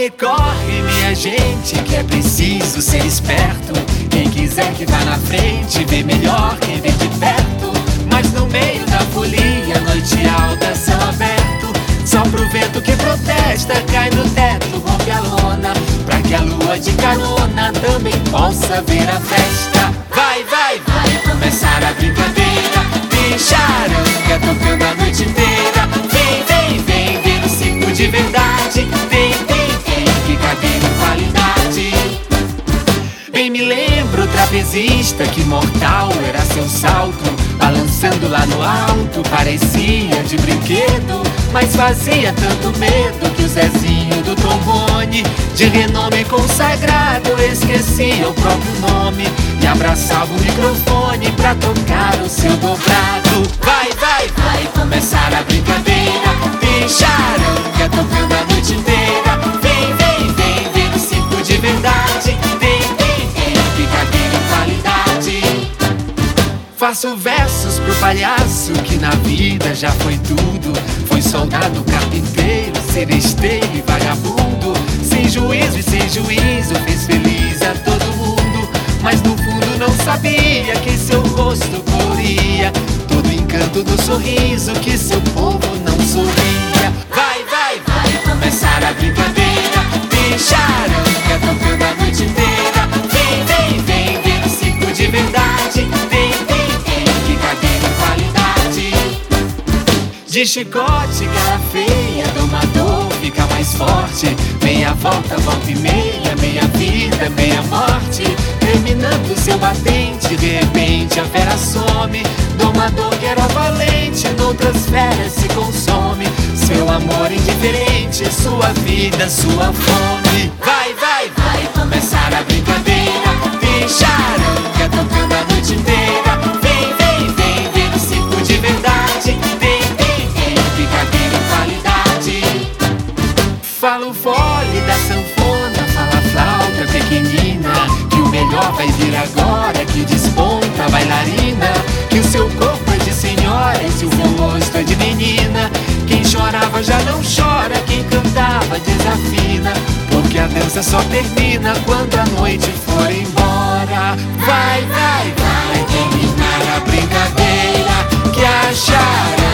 Corre, corre, minha gente, que é preciso ser esperto. Quem quiser que vá na frente, vê melhor quem vê de perto. Mas no meio da folia, noite alta, céu aberto, sopra o vento que protesta, cai no teto, rompe a lona, pra que a lua de carona também possa ver a festa. Vai, vai, vai começar a brincadeira, tem charanga tocando a noite inteira. Vem, vem, vem ver o circo de verdade. Vem, vem, vem, fica bem com qualidade. Bem me lembro o trapezista, que mortal era seu salto, balançando lá no alto, parecia de brinquedo, mas fazia tanto medo que o Zezinho do trombone, de renome consagrado, esquecia o próprio nome e abraçava o microfone pra tocar o seu dobrado. Vai, vai, vai começar a brincadeira, tem charanga tocando a noite inteira. Vem, vem, vem ver o circo de verdade. Vem, vem, vem, brincadeira em qualidade. Faço versos pro palhaço que na vida já foi tudo. Foi soldado, carpinteiro, seresteiro e vagabundo. Sem juízo e sem juízo fez feliz a todo mundo, mas no fundo não sabia que seu rosto coloria todo o encanto do sorriso que seu povo não sorria. Vai, vai, vai começar a brincadeira, tem charanga tocando a noite inteira. Vem, vem, vem ver o circo de verdade. Vem, vem, vem, brincadeira em qualidade. De chicote, cara feia, domador fica mais forte. Meia volta, volta e meia vida, meia morte. Terminando seu batente, de repente a fera some. Domador que era valente, noutras feras se consome. Seu amor indiferente, sua vida, sua fome. Vai, vai, vai começar a brincadeira, tem charanga tocando a noite inteira. Vem, vem, vem ver o circo de verdade. Vem, vem, vem, brincadeira em qualidade. Fala o fole da sanfona, fala a flauta pequenina, que o melhor vai vir agora, que desponta a bailarina. Que o seu corpo é de senhora e seu rosto é de menina. Quem chorava já não chora, quem cantava desafina, porque a dança só termina quando a noite for embora. Vai, vai, vai terminar a brincadeira, que a charanga